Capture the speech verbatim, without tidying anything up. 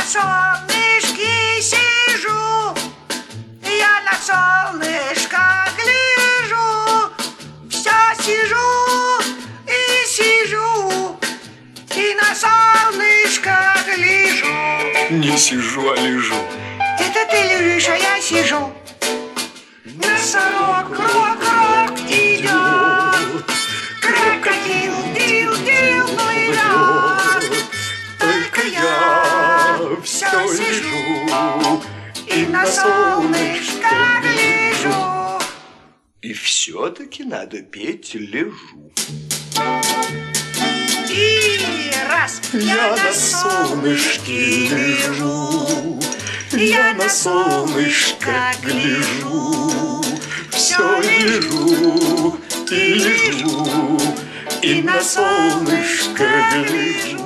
солнышке сижу, я на солнышко гляжу, все сижу и сижу, и на солнышко гляжу. Не сижу, а лежу. Это ты лежишь, а я сижу. Носорог, крок-крок идет, крокодил, дил-дил плывет. Только я все сижу и на солнышко гляжу. И все-таки надо петь лежу. И раз Я на солнышке лежу, я на солнышко гляжу, все лежу и лежу, и на солнышко гляжу.